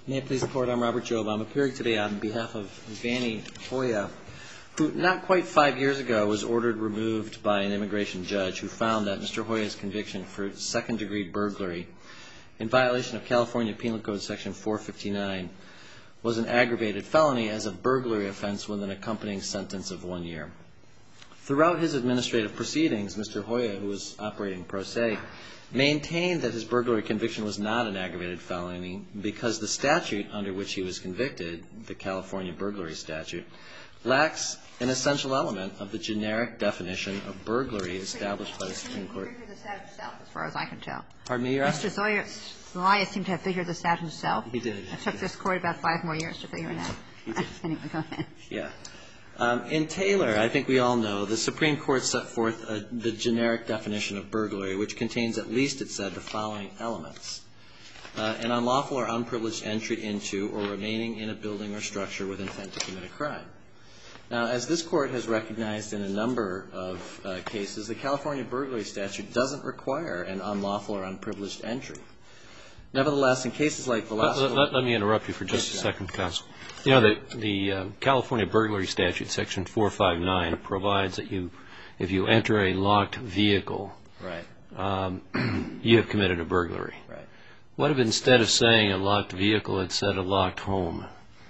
May it please the Court, I'm Robert Jobe. I'm appearing today on behalf of Vanny Hoya, who not quite 5 years ago was ordered removed by an immigration judge who found that Mr. Hoya's conviction for second-degree burglary in violation of California Penal Code Section 459 was an aggravated felony as a burglary offense with an accompanying sentence of 1 year. Throughout his administrative proceedings, Mr. Hoya, who was operating pro se, maintained that his burglary conviction was not an aggravated felony because the statute under which he was convicted, the California burglary statute, lacks an essential element of the generic definition of burglary established by the Supreme Court. He figured this out himself, as far as I can tell. Pardon me, Your Honor? Mr. Zelaya seemed to have figured this out himself. He did. It took this Court about 5 more years to figure it out. He did. Anyway, go ahead. Yeah. In Taylor, I think we all know, the Supreme Court set forth the generic definition of burglary, which contains at least, it said, the following elements. An unlawful or unprivileged entry into or remaining in a building or structure with intent to commit a crime. Now, as this Court has recognized in a number of cases, the California burglary statute doesn't require an unlawful or unprivileged entry. Nevertheless, in cases like Velasco... Let me interrupt you for just a second, counsel. You know, the California burglary statute, Section 459, provides that if you enter a locked vehicle, right, you have committed a burglary. Right. What if instead of saying a locked vehicle, it said a locked home?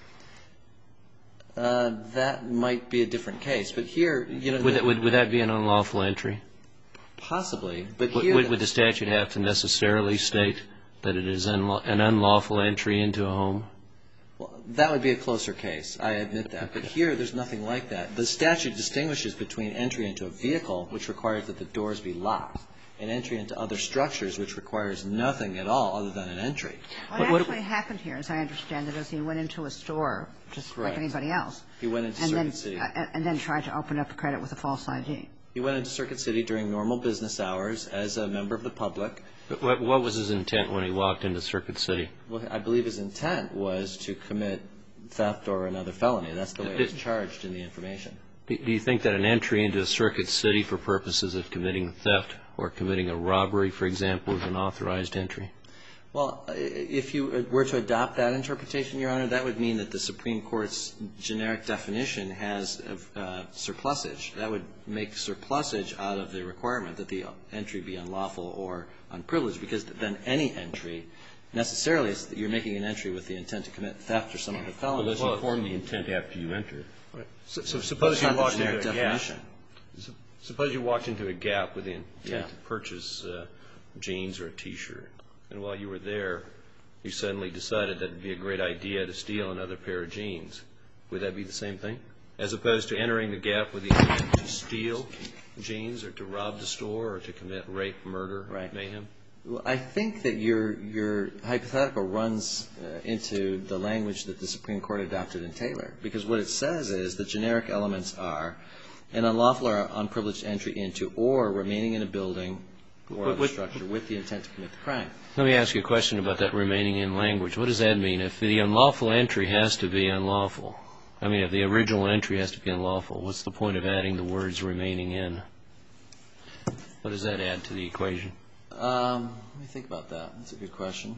That might be a different case. But here, you know... Would that be an unlawful entry? Possibly. But here... Would the statute have to necessarily state that it is an unlawful entry into a home? Well, that would be a closer case. I admit that. But here, there's nothing like that. The statute distinguishes between entry into a vehicle, which requires that the doors be locked, and entry into other structures, which requires nothing at all other than an entry. What actually happened here, as I understand it, is he went into a store, just like anybody else. He went into Circuit City. And then tried to open up a credit with a false ID. He went into Circuit City during normal business hours as a member of the public. But what was his intent when he walked into Circuit City? Well, I believe his intent was to commit theft or another felony. That's the way it was charged in the information. Do you think that an entry into Circuit City for purposes of committing theft or committing a robbery, for example, is an authorized entry? Well, if you were to adopt that interpretation, Your Honor, that would mean that the Supreme Court's generic definition has surplusage. That would make surplusage out of the requirement that the entry be unlawful or unprivileged, because then any entry necessarily is that you're making an entry with the intent to commit theft or some other felony. Well, doesn't form the intent after you enter. Right. So suppose you walked into a Gap. Suppose you walked into a Gap with the intent to purchase jeans or a T-shirt. And while you were there, you suddenly decided that it would be a great idea to steal another pair of jeans. Would that be the same thing? As opposed to entering the Gap with the intent to steal jeans or to rob the store or to commit rape, murder, mayhem? Well, I think that your hypothetical runs into the language that the Supreme Court adopted in Taylor. Because what it says is the generic elements are an unlawful or unprivileged entry into or remaining in a building or other structure with the intent to commit the crime. Let me ask you a question about that remaining in language. What does that mean? If the unlawful entry has to be unlawful, I mean, if the original entry has to be unlawful, what's the point of adding the words remaining in? What does that add to the equation? Let me think about that. That's a good question.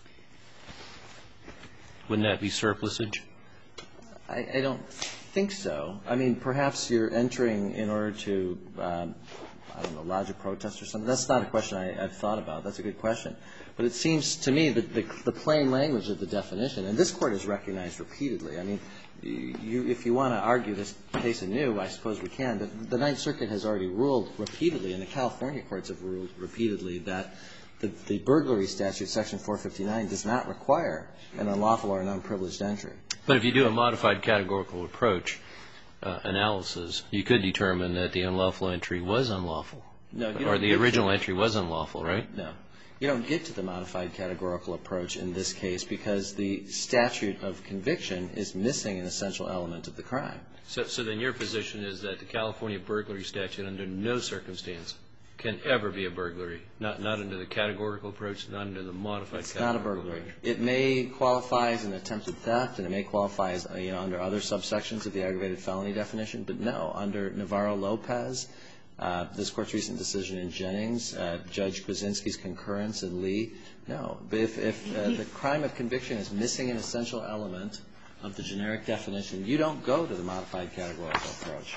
Wouldn't that be surplusage? I don't think so. I mean, perhaps you're entering in order to, I don't know, lodge a protest or something. That's not a question I've thought about. That's a good question. But it seems to me that the plain language of the definition, and this Court has recognized repeatedly, I mean, if you want to argue this case anew, I suppose we can, but the Ninth Circuit has already ruled repeatedly, and the California courts have ruled repeatedly, that the burglary statute, Section 459, does not require an unlawful or an unprivileged entry. But if you do a modified categorical approach analysis, you could determine that the unlawful entry was unlawful. No, you don't. Or the original entry was unlawful, right? No. You don't get to the modified categorical approach in this case because the statute of conviction is missing an essential element of the crime. So then your position is that the California burglary statute under no circumstance can ever be a burglary, not under the categorical approach, not under the modified categorical approach. It's not a burglary. It may qualify as an attempted theft, and it may qualify as, under other subsections of the aggravated felony definition, but no, under Navarro-Lopez, this Court's recent decision in Jennings, Judge Kuczynski's concurrence in Lee. No. But if the crime of conviction is missing an essential element of the generic definition, you don't go to the modified categorical approach.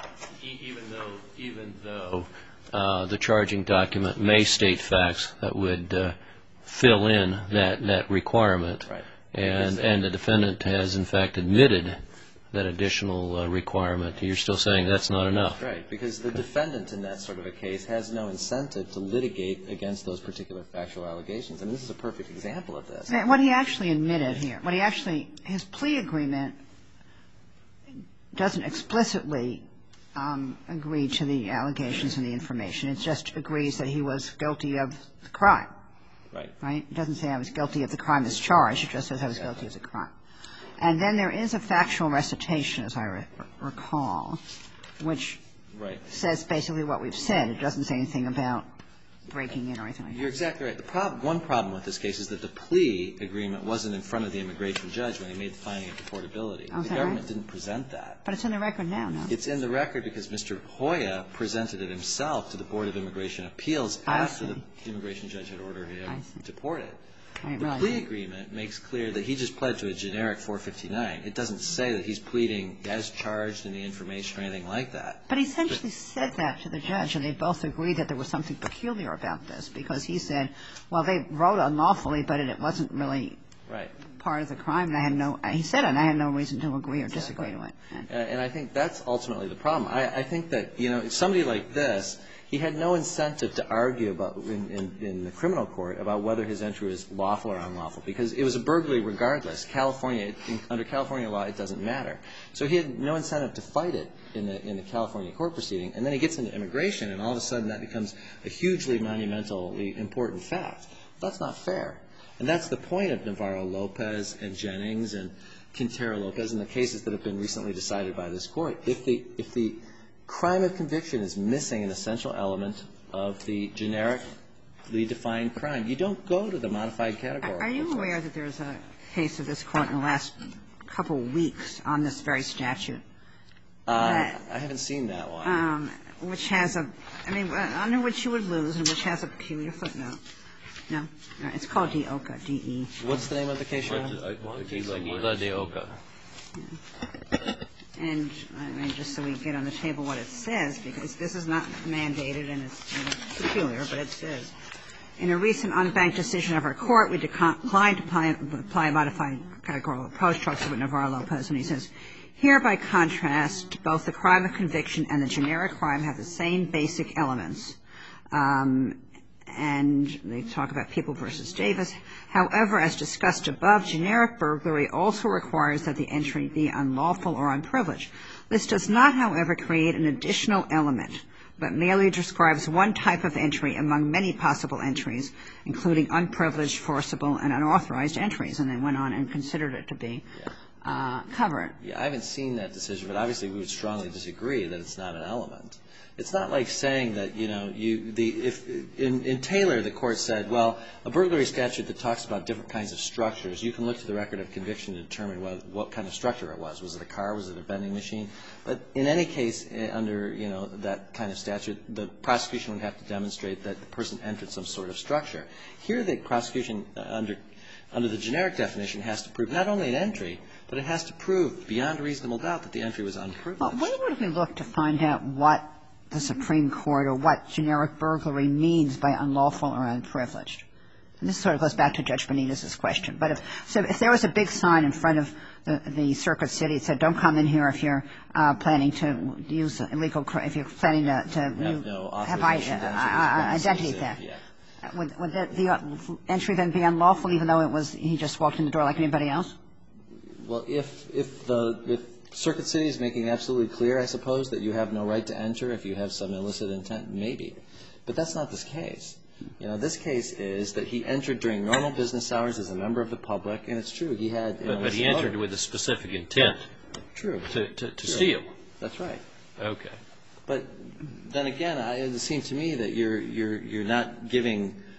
Even though the charging document may state facts that would fill in that requirement. Right. And the defendant has, in fact, admitted that additional requirement. You're still saying that's not enough. Right, because the defendant in that sort of a case has no incentive to litigate against those particular factual allegations. I mean, this is a perfect example of this. What he actually admitted here, his plea agreement doesn't explicitly agree to the allegations and the information. It just agrees that he was guilty of the crime. Right. Right? It doesn't say I was guilty of the crime as charged. It just says I was guilty of the crime. And then there is a factual recitation, as I recall, which says basically what we've said. It doesn't say anything about breaking in or anything like that. You're exactly right. One problem with this case is that the plea agreement wasn't in front of the immigration judge when he made the finding of deportability. Oh, the government didn't present that. But it's in the record now, no? It's in the record because Mr. Hoya presented it himself to the Board of Immigration Appeals after the immigration judge had ordered him deported. The plea agreement makes clear that he just pled to a generic 459. It doesn't say that he's pleading as charged in the information or anything like that. But he essentially said that to the judge, and they both agreed that there was something peculiar about this, because he said, well, they wrote unlawfully, but it wasn't really part of the crime. And I had no reason to agree or disagree to it. And I think that's ultimately the problem. I think that, somebody like this, he had no incentive to argue about in the criminal court about whether his entry was lawful or unlawful, because it was a burglary regardless. Under California law, it doesn't matter. So he had no incentive to fight it in the California court proceeding. And then he gets into immigration, and all of a sudden that becomes a hugely monumentally important fact. That's not fair. And that's the point of Navarro-Lopez and Jennings and Quintero-Lopez and the cases that have been recently decided by this Court. If the crime of conviction is missing an essential element of the generically defined crime, you don't go to the modified category. Are you aware that there's a case of this Court in the last couple of weeks on this very statute? I haven't seen that one. Which has under which you would lose and which has a peculiar footnote. No? It's called DeOka, D-E. What's the name of the case you're on? DeOka. And just so we get on the table what it says, because this is not mandated and it's peculiar, but it says, in a recent unbanked decision of our court, we declined to apply a modified categorical approach, talks about Navarro-Lopez, and he says, here, by contrast, both the crime of conviction and the generic crime have the same basic elements. And they talk about People v. Davis. However, as discussed above, generic burglary also requires that the entry be unlawful or unprivileged. This does not, however, create an additional element, but merely describes one type of entry among many possible entries, including unprivileged, forcible, and unauthorized entries. And they went on and considered it to be covered. Yeah, I haven't seen that decision, but obviously we would strongly disagree that it's not an element. It's not like saying that, if in Taylor the Court said, well, a burglary statute that talks about different kinds of structures, you can look to the record of conviction to determine what kind of structure it was. Was it a car? Was it a vending machine? But in any case, under, that kind of statute, the prosecution would have to demonstrate that the person entered some sort of structure. Here the prosecution, under the generic definition, has to prove not only an entry, but it has to prove beyond a reasonable doubt that the entry was unprivileged. Well, where would we look to find out what the Supreme Court or what generic burglary means by unlawful or unprivileged? And this sort of goes back to Judge Benitez's question. But if there was a big sign in front of the Circuit City that said, don't come in here if you're planning to use illegal, if you're planning to have identity theft. Would the entry then be unlawful, even though he just walked in the door like anybody else? Well, if Circuit City is making absolutely clear, I suppose, that you have no right to enter if you have some illicit intent, maybe. But that's not this case. This case is that he entered during normal business hours as a member of the public, and it's true, he had... But he entered with a specific intent. True. To steal. That's right. Okay. But then again, it seems to me that you're not giving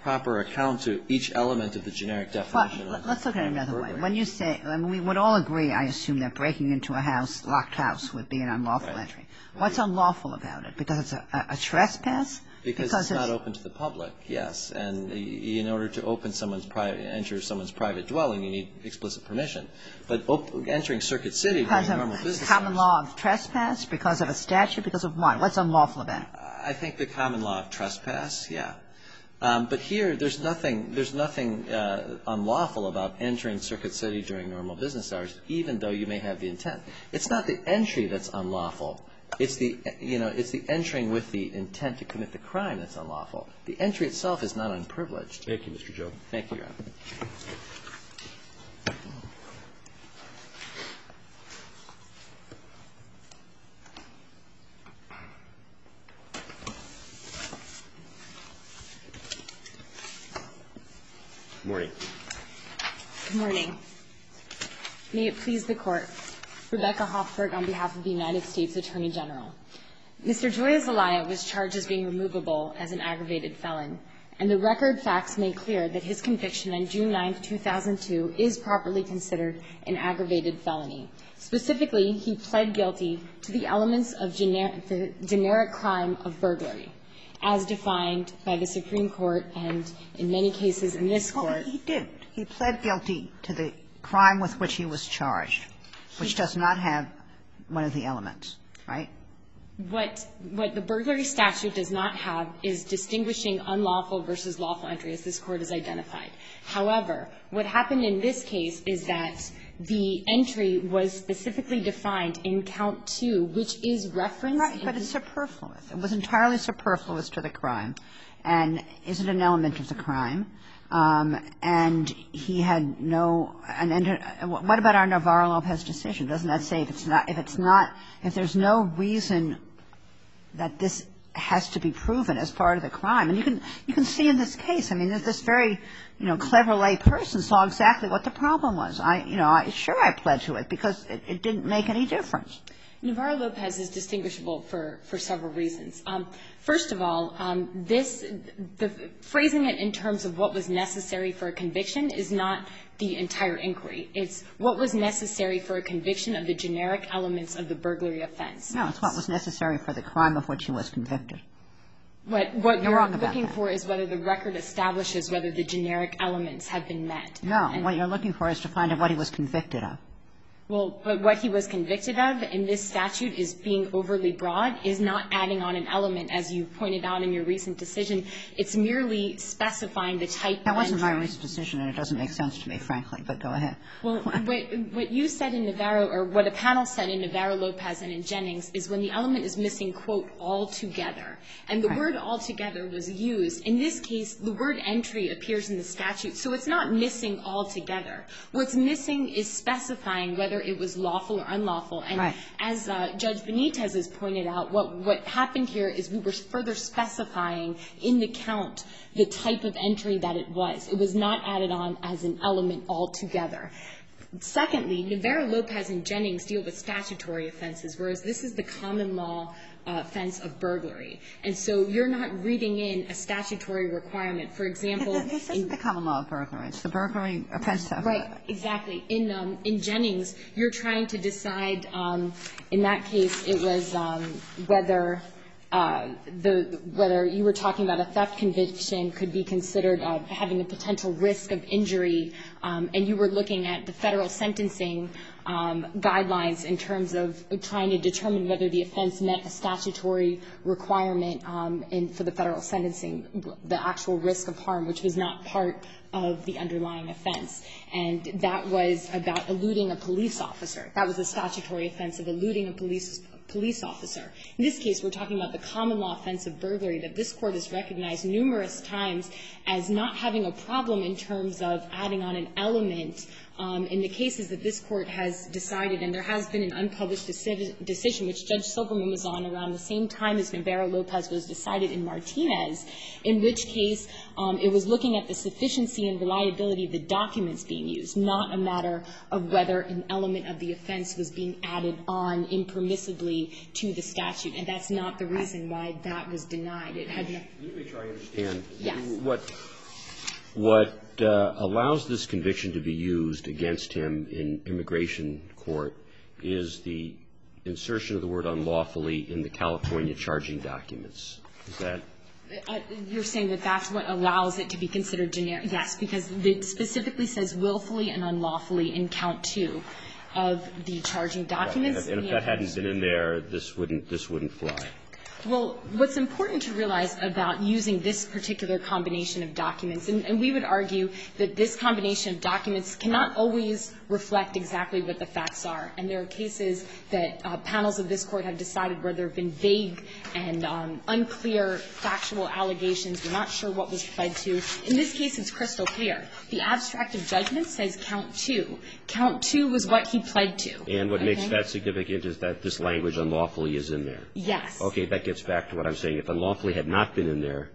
proper account to each element of the generic definition. Well, let's look at it another way. When you say, I mean, we would all agree, I assume, that breaking into a house, locked house, would be an unlawful entry. What's unlawful about it? Because it's a trespass? Because it's not open to the public, yes. And in order to enter someone's private dwelling, you need explicit permission. But entering Circuit City during normal business hours. Because of common law of trespass? Because of a statute? Because of what? What's unlawful about it? I think the common law of trespass, yeah. But here, there's nothing unlawful about entering Circuit City during normal business hours, even though you may have the intent. It's not the entry that's unlawful. It's the entering with the intent to commit the crime that's unlawful. The entry itself is not unprivileged. Thank you, Mr. Joe. Thank you, Your Honor. Good morning. Good morning. May it please the Court. Rebecca Hoffberg on behalf of the United States Attorney General. Mr. Joya Zelaya was charged as being removable as an aggravated felon, and the record facts make clear that his conviction on June 9, 2002 is properly considered an aggravated felony. Specifically, he pled guilty to the elements of the generic crime of burglary, as defined by the Supreme Court and in many cases in this Court. Well, he didn't. He pled guilty to the crime with which he was charged, which does not have one of the elements, right? What the burglary statute does not have is distinguishing unlawful versus lawful entry, as this Court has identified. However, what happened in this case is that the entry was specifically defined in Count 2, which is referenced. Right, but it's superfluous. It was entirely superfluous to the crime and isn't an element of the crime. And he had no – what about our Navarro-Lopez decision? Doesn't that say if there's no reason that this has to be proven as part of the crime? And you can see in this case, I mean, this very, clever lay person saw exactly what the problem was. I pled to it because it didn't make any difference. Navarro-Lopez is distinguishable for several reasons. First of all, the phrasing it in terms of what was necessary for a conviction is not the entire inquiry. It's what was necessary for a conviction of the generic elements of the burglary offense. No, it's what was necessary for the crime of which he was convicted. What you're looking for is whether the record establishes whether the generic elements have been met. No, what you're looking for is to find out what he was convicted of. Well, but what he was convicted of in this statute is being overly broad, is not adding on an element, as you pointed out in your recent decision. It's merely specifying the type of entry. That wasn't my recent decision, and it doesn't make sense to me, frankly, but go ahead. Well, what you said in Navarro, or what a panel said in Navarro-Lopez and in Jennings, is when the element is missing, quote, altogether. And the word altogether was used. In this case, the word entry appears in the statute, so it's not missing altogether. What's missing is specifying whether it was lawful or unlawful. And as Judge Benitez has pointed out, what happened here is we were further specifying in the count the type of entry that it was. It was not added on as an element altogether. Secondly, Navarro-Lopez and Jennings deal with statutory offenses, whereas this is the common law offense of burglary. And so you're not reading in a statutory requirement. For example, this isn't the common law of burglary. It's the burglary offense. Right, exactly. In Jennings, you're trying to decide, in that case, it was whether you were talking about a theft conviction could be considered having a potential risk of injury, and you were looking at the federal sentencing guidelines in terms of trying to determine whether the offense met a statutory requirement for the federal sentencing, the actual risk of harm, which was not part of the underlying offense. And that was about eluding a police officer. That was a statutory offense of eluding a police officer. In this case, we're talking about the common law offense of burglary that this Court has recognized numerous times as not having a problem in terms of adding on an element in the cases that this Court has decided. And there has been an unpublished decision, which Judge Silverman was on around the same time as Navarro-Lopez was decided in Martinez, in which case it was looking at the sufficiency and reliability of the documents being used, not a matter of whether an element of the offense was being added on impermissibly to the statute. And that's not the reason why that was denied. It had no. Let me make sure I understand. Yes. What allows this conviction to be used against him in immigration court is the insertion of the word unlawfully in the California charging documents. Is that? You're saying that that's what allows it to be considered generic? Yes, because it specifically says willfully and unlawfully in count 2 of the charging documents. Right. And if that hadn't been in there, this wouldn't fly. Well, what's important to realize about using this particular combination of documents, and we would argue that this combination of documents cannot always reflect exactly what the facts are. And there are cases that panels of this Court have decided where there have been vague and unclear factual allegations. We're not sure what was pled to. In this case, it's crystal clear. The abstract of judgment says count 2. Count 2 was what he pled to. And what makes that significant is that this language unlawfully is in there. Yes. Okay, that gets back to what I'm saying. If unlawfully had not been in there,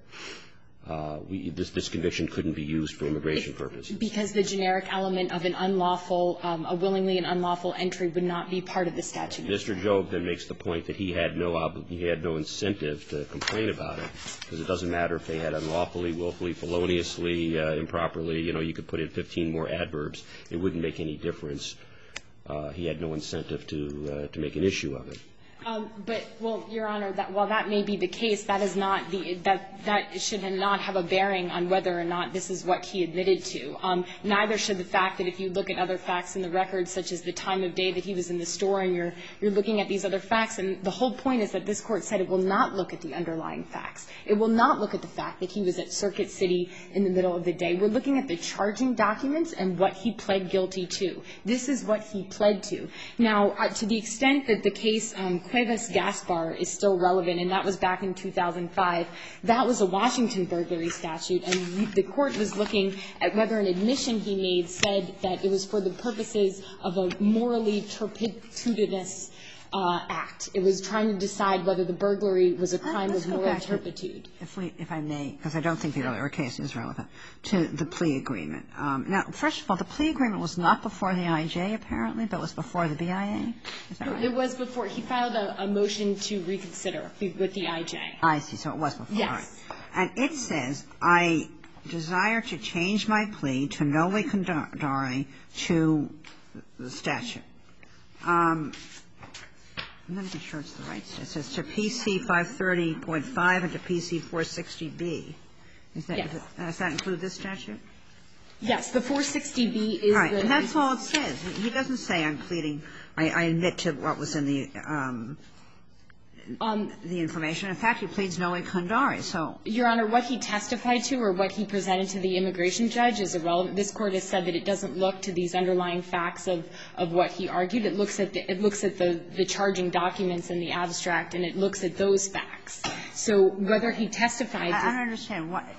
this conviction couldn't be used for immigration purposes. Because the generic element of an unlawful, a willingly and unlawful entry would not be part of the statute. Mr. Jobe then makes the point that he had no incentive to complain about it, because it doesn't matter if they had unlawfully, willfully, feloniously, improperly. You know, you could put in 15 more adverbs. It wouldn't make any difference. He had no incentive to make an issue of it. But, well, Your Honor, while that may be the case, that is not that should not have a bearing on whether or not this is what he admitted to. Neither should the fact that if you look at other facts in the record, such as the time of day that he was in the store and you're looking at these other facts, and the whole point is that this Court said it will not look at the underlying facts. It will not look at the fact that he was at Circuit City in the middle of the day. We're looking at the charging documents and what he pled guilty to. This is what he pled to. Now, to the extent that the case Cuevas-Gaspar is still relevant, and that was back in 2005, that was a Washington burglary statute, and the Court was looking at whether an admission he made said that it was for the purposes of a morally turpitudinous act. It was trying to decide whether the burglary was a crime of moral turpitude. If I may, because I don't think the earlier case is relevant, to the plea agreement. Now, first of all, the plea agreement was not before the IJ, apparently, but was before the BIA? Is that right? It was before. He filed a motion to reconsider with the IJ. I see. So it was before. Yes. And it says, I desire to change my plea to noli condare to the statute. I'm not even sure it's the right statute. It says to PC 530.5 and to PC 460B. Yes. Does that include this statute? Yes. The 460B is all right. And that's all it says. He doesn't say I'm pleading. I admit to what was in the information. In fact, he pleads noli condare. So, Your Honor, what he testified to or what he presented to the immigration judge is irrelevant. This Court has said that it doesn't look to these underlying facts of what he argued. It looks at the charging documents in the abstract, and it looks at those facts. So whether he testified to I don't understand. What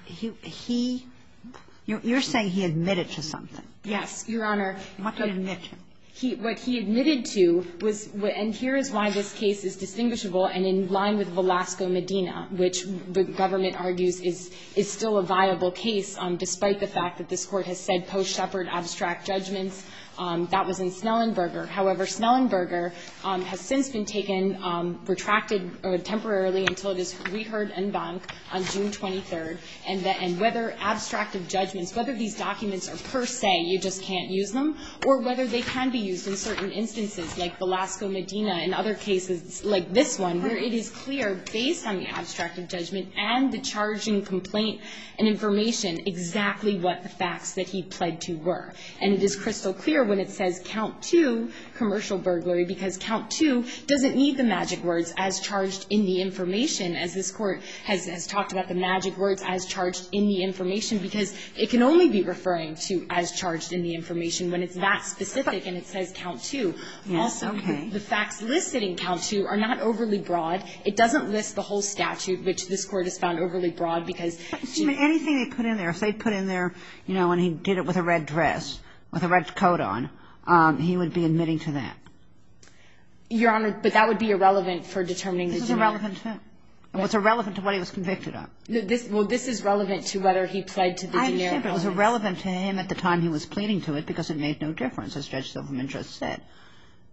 you're saying he admitted to something. Yes, Your Honor. What did he admit to? What he admitted to was, and here is why this case is distinguishable and in line with Velasco Medina, which the government argues is still a viable case, despite the fact that this Court has said post-Shepard abstract judgments. That was in Snellenberger. However, Snellenberger has since been taken, retracted temporarily until it is reheard en banc on June 23rd, and whether abstract of judgments, whether these documents are per se, you just can't use them, or whether they can be used in certain instances, like Velasco Medina and other cases like this one, where it is clear, based on the abstract of judgment and the charging complaint and information, exactly what the facts that he pled to were. And it is crystal clear when it says count 2, commercial burglary, because count 2 doesn't need the magic words as charged in the information, as this Court has talked about the magic words as charged in the information, because it can only be referring to as charged in the information when it's that specific and it says count 2. Yes, also, okay. the facts listed in count 2 are not overly broad. It doesn't list the whole statute, which this Court has found overly broad because anything they put in there, if they put in there, you know, when he did it with a red dress, with a red coat on, he would be admitting to that. Your Honor, but that would be irrelevant for determining the generic. This is irrelevant to what's irrelevant to what he was convicted of. This is relevant to whether he pled to the generic. I understand, but it was irrelevant to him at the time he was pleading to it because it made no difference, as Judge Silverman just said.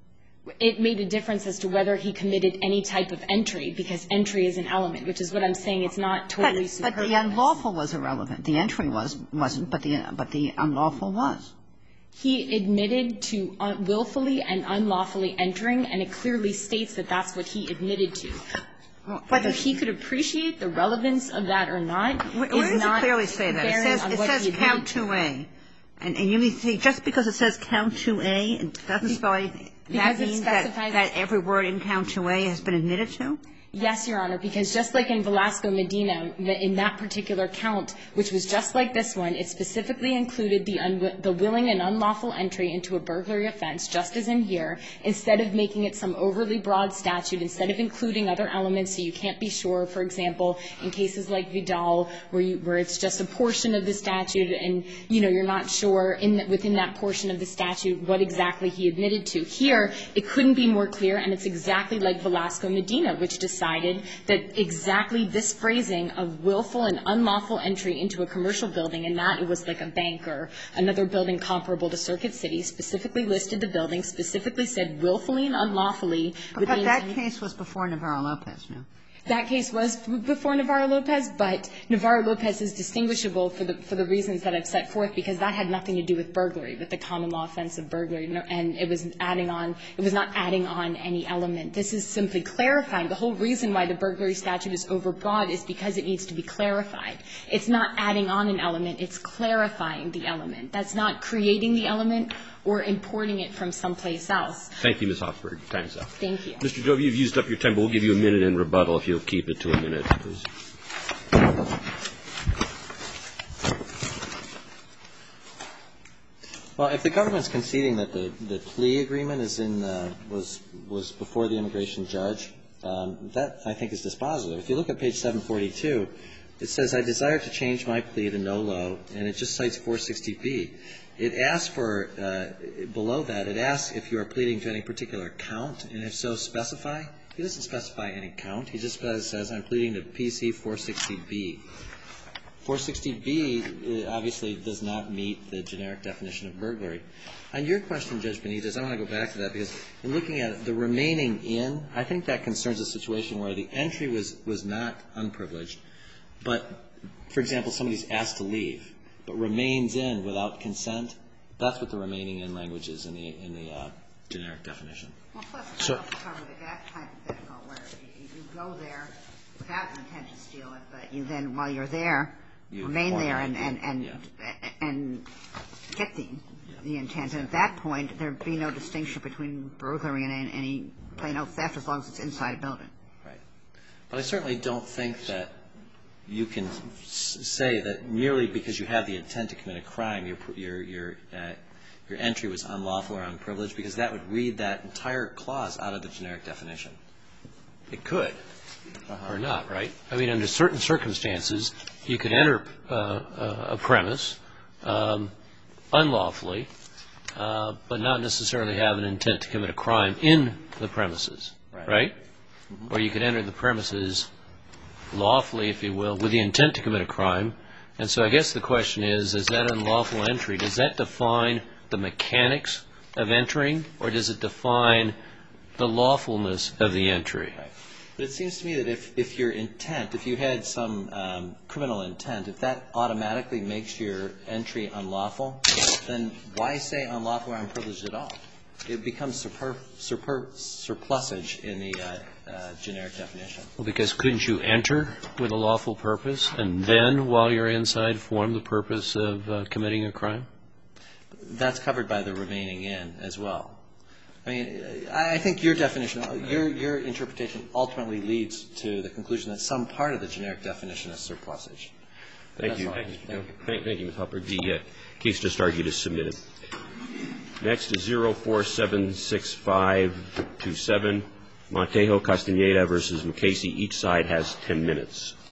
It made a difference as to whether he committed any type of entry, because entry is an element, which is what I'm saying. It's not totally superfluous. But the unlawful was irrelevant. The entry wasn't, but the unlawful was. He admitted to willfully and unlawfully entering, and it clearly states that that's what he admitted to. Whether he could appreciate the relevance of that or not is not Where does it clearly say that? It says count 2A. And you mean to say just because it says count 2A, it doesn't spell that means that every word in count 2A has been admitted to? Yes, Your Honor, because just like in Velasco Medina, in that particular count, which was just like this one, it specifically included the willing and unlawful entry into a burglary offense, just as in here, instead of making it some overly broad statute, instead of including other elements so you can't be sure, for example, in cases like Vidal, where it's just a portion of the statute and, you know, you're not sure within that portion of the statute what exactly he admitted to. Here, it couldn't be more clear, and it's exactly like Velasco Medina, which decided that exactly this phrasing of willful and unlawful entry into a commercial building, and that it was like a bank or another building comparable to Circuit City, specifically listed the building, specifically said willfully and unlawfully. But that case was before Navarro-Lopez, no? That case was before Navarro-Lopez, but Navarro-Lopez is distinguishable for the reasons that I've set forth, because that had nothing to do with burglary, with the common law offense of burglary, and it was not adding on any element. This is simply clarifying. The whole reason why the burglary statute is overbroad is because it needs to be clarified. It's not adding on an element. It's clarifying the element. That's not creating the element or importing it from someplace else. Thank you, Ms. Hoffberg. Time's up. Thank you. Mr. Dove, you've used up your time, but we'll give you a minute in rebuttal if you'll keep it to a minute, please. Well, if the government's conceding that the plea agreement is was before the immigration judge, that I think is dispositive. If you look at page 742, it says, I desire to change my plea to no low, and it just cites 460B. It asks for, below that, it asks if you are pleading to any particular count, and if so, specify. He doesn't specify any count. He just says, I'm pleading to PC 460B. 460B obviously does not meet the generic definition of burglary. On your question, Judge Benitez, I want to go back to that, because in looking at the remaining in, I think that concerns a situation where the entry was not unprivileged, but, for example, somebody's asked to leave, but remains in without consent. That's what the remaining in language is in the generic definition. Well, plus, I cover the gap hypothetical where you go there without the intent to steal it, but you then, while you're there, remain there and get the intent. And at that point, there'd be no distinction between burglary and any plain old theft as long as it's inside a building. Right. But I certainly don't think that you can say that merely because you have the intent to commit a crime, your entry was unlawful or unprivileged, because that would read that entire clause out of the generic definition. It could, or not, right? I mean, under certain circumstances, you could enter a premise unlawfully, but not necessarily have an intent to commit a crime in the premises, right? Mm-hmm. Or you could enter the premises lawfully, if you will, with the intent to commit a crime. And so I guess the question is that unlawful entry, does that define the mechanics of entering, or does it define the lawfulness of the entry? Right. But it seems to me that if your intent, if you had some criminal intent, if that automatically makes your entry unlawful, then why say unlawful or unprivileged at all? It becomes surplusage in the generic definition. Well, because couldn't you enter with a lawful purpose and then, while you're inside, form the purpose of committing a crime? That's covered by the remaining in as well. I mean, I think your definition, your interpretation ultimately leads to the conclusion that some part of the generic definition is surplusage. Thank you. Thank you, Ms. Hopper. The case just argued is submitted. Next is 04-76527, Montejo Castaneda versus Mukasey. Each side has 10 minutes.